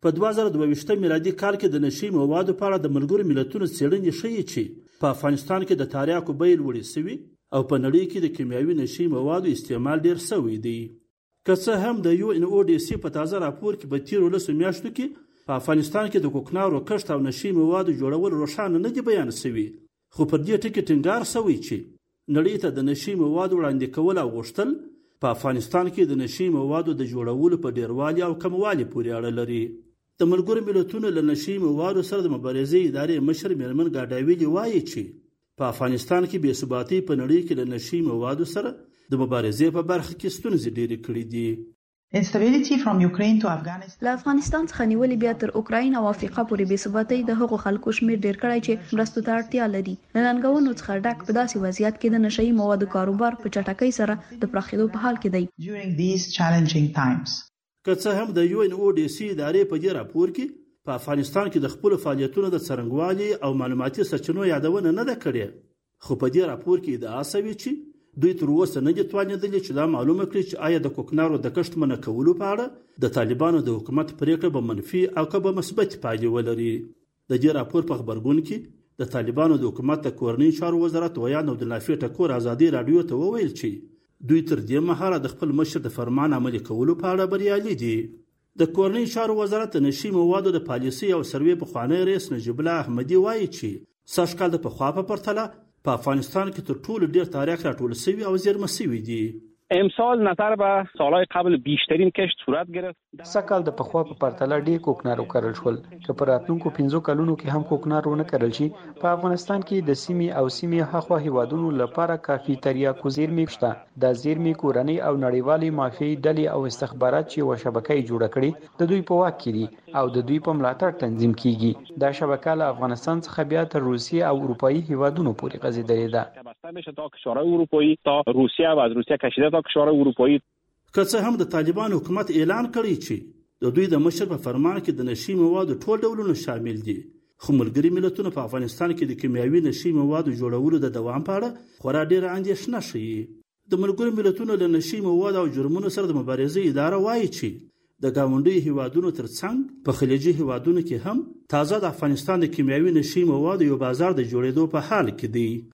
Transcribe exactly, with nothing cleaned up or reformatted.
په دوه زره دوه ویشت میلادي کال کې د نشي موادو په اړه د ملګرو ملتونو څېړنې ښیي چې په افغانستان کې د تریاکو بیې لوړې سوي او په نړۍ کې د کیمیاوي نشي موادو استعمال ډیر سوی دی. که څه هم د یو ان او ډي سي په تازه راپور کې په تیرو لسو میاشتو کې په افغانستان کې د کوکنارو کښت او نشي موادو جوړول روښانه نه دي بیان سوي، خو پر دې ټکي ټینګار سوی چې نړۍ ته د نشي موادو وړاندې کول او غوښتل په افغانستان کې د نشي موادو د جوړولو په ډیروالي او کموالي پورې اړه لري. د ملګرو ملتونو له نشي موادو سره د مبارزې ادارې مشر میرمن ګاډاویلي وایي چې په افغانستان کې بې ثباتۍ په نړۍ کې له نشي موادو سره د مبارزې په برخه کې ستونزې ډېرې کړې دي. Instability from Ukraine to Afghanistan. له افغانستان څخه نیولې بیا تر اوکراین او افریقا پورې بې ثباتۍ د هغو خلکو شمېر ډېر کړی چې مرستو ته اړتیا لري. له ننګونو څخه ډک په داسې وضعیت کې د نشهیي موادو کاروبار په چټکۍ سره د پراخېدو په حال کې دی. During these challenging times. که څه هم د یو ان او ډي سي ادارې په دې راپور کې په افغانستان کې د خپلو فعالیتونو د څرنګوالي او معلوماتي سرچینو یادونه نه ده کړې، خو په دې راپور کې ادعا شوې چې دوی تر اوسه نه دي توانېدلي چې دا معلومه کړي چې آیا د کوکنارو د کښت منع کولو په اړه د طالبانو د حکومت پریکړه به منفي او که به مثبت پایلې ولري. د دې راپور په خبرګون کې د طالبانو د حکومت د کورنۍ چارو وزارت ویان عبدالنافع ټکور ازادي راډیو ته وویل چې دوی تر دې مهاله د خپل مشر د فرمان عملي کولو په اړه بریالي دي. د کورنۍ چارو وزارت د نشي موادو د پالیسۍ او سروې پخوانی رئیس نجیب الله احمدي وایي چې سږ کال د پخوا په پرتله په افغانستان کې تر ټولو ډیر تاریخ راټول شوی او زیرمه شوی دی. امسال نظر به سالهای قبل بیشترین کشت صورت گرفت. سکال د پخوا په پرتله ډیر کوکنارو کرل شول. که په راتلونکو پنځو کلونو کې هم کوکنارو نه کرل شي، په افغانستان کې د سیمې او سیمې هاخوا هیوادونو لپاره کافي تریاکو زیرمې شته. د زیرمې کورنۍ او نړیوالې مافیایي ډلې او استخبارات چې یوه شبکه یې جوړه کړې د دوی په واک کې دي او د دوی په ملاتړ تنظیم کیږي. دا شبکه له افغانستان څخه بیا تر روسیې او اروپایي هیوادونو پورې غځېدلې ده. تا کشورهای اروپایی تا روسیه و از روسیه کشیده تا کشورهای اروپایی. که څه هم د طالبان حکومت اعلان کړی چې د دوی د مشر په فرمان کې د نشي موادو ټول ډولونه شامل دي، خو ملګري ملتونه په افغانستان کې د کیمیاوي نشي موادو جوړولو د دوام په اړه خورا ډېره اندېښنه ښیي. د ملګرو ملتونو له نشي موادو او جرمونو سره د مبارزې اداره وایي چې د ګاونډیو هیوادونو ترڅنګ په خلیجي هیوادونو کې هم تازه د افغانستان د کیمیاوي نشي موادو یو بازار د جوړېدو په حال کې دی.